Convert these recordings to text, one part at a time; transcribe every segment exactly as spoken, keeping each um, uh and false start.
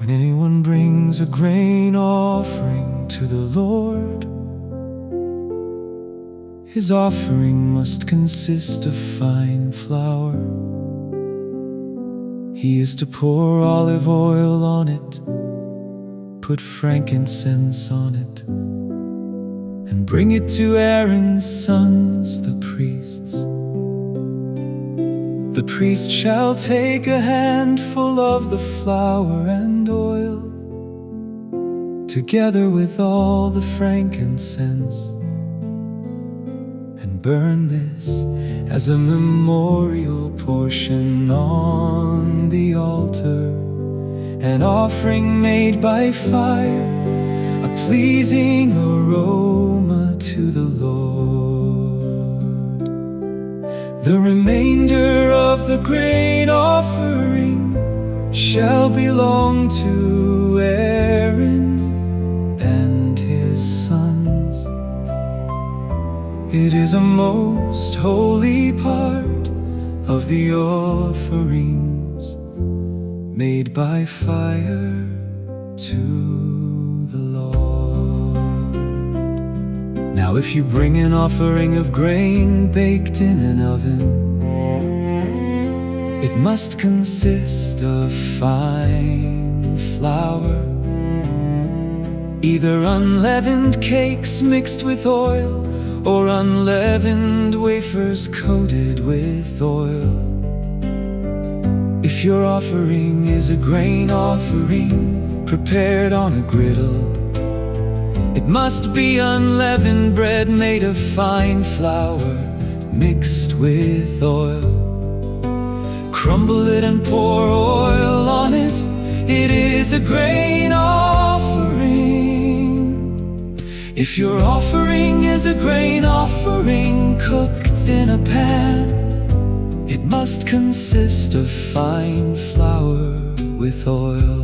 When anyone brings a grain offering to the Lord, his offering must consist of fine flour. He is to pour olive oil on it, put frankincense on it, and bring it to Aaron's sons, the priests. The priest shall take a handful of the flour and oil, together with all the frankincense, and burn this as a memorial portion on the altar, an offering made by fire, a pleasing aroma to the Lord. The remainder of the grain offering shall belong to Aaron and his sons. It is a most holy part of the offerings made by fire to the Lord. Now if you bring an offering of grain baked in an oven, it must consist of fine flour, either unleavened cakes mixed with oil, or unleavened wafers coated with oil. If your offering is a grain offering prepared on a griddle, it must be unleavened bread made of fine flour mixed with oil. Crumble it and pour oil on it. It is a grain offering. If your offering is a grain offering cooked in a pan, it must consist of fine flour with oil.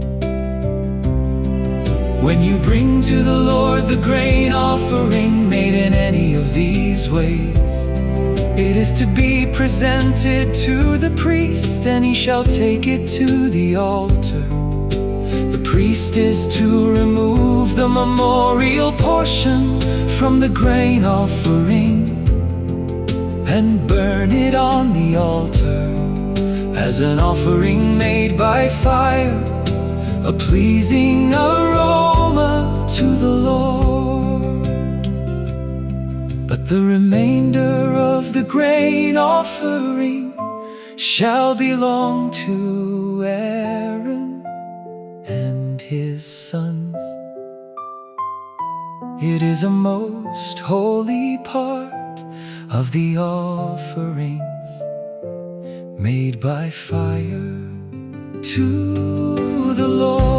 When you bring to the Lord the grain offering made in any of these ways, it is to be presented to the priest, and he shall take it to the altar. The priest is to remove the memorial portion from the grain offering and burn it on the altar as an offering made by fire, a pleasing aroma to the Lord. But the remainder of the grain offering shall belong to Aaron and his sons. It is a most holy part of the offerings made by fire to the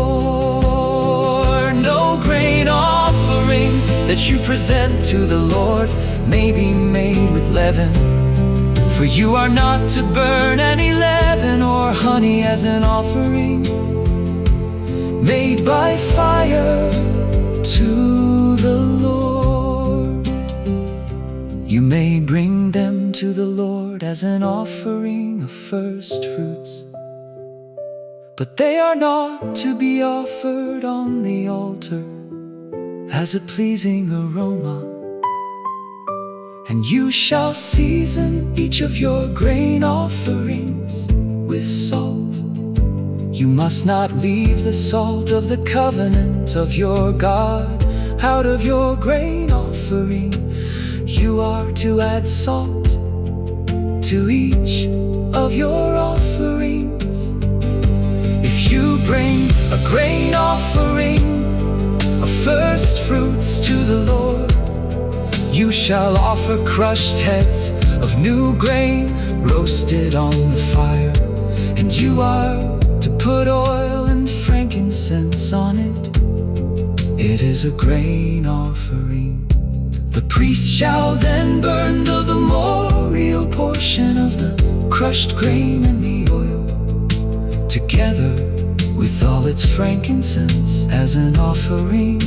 Lord. No grain offering that you present to the Lord may be made with leaven, for you are not to burn any leaven or honey as an offering made by fire to the Lord. You may bring them to the Lord as an offering of first fruits, but they are not to be offered on the altar as a pleasing aroma. And you shall season each of your grain offerings with salt. You must not leave the salt of the covenant of your God out of your grain offering. You are to add salt to each of your offerings. If you bring a grain offering of first fruits to the Lord, you shall offer crushed heads of new grain roasted on the fire, and you are to put oil and frankincense on it. It is a grain offering. The priest shall then burn the memorial portion of the crushed grain and the oil, together with all its frankincense as an offering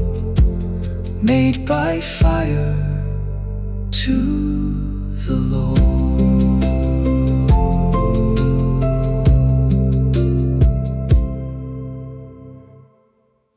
made by fire to the Lord.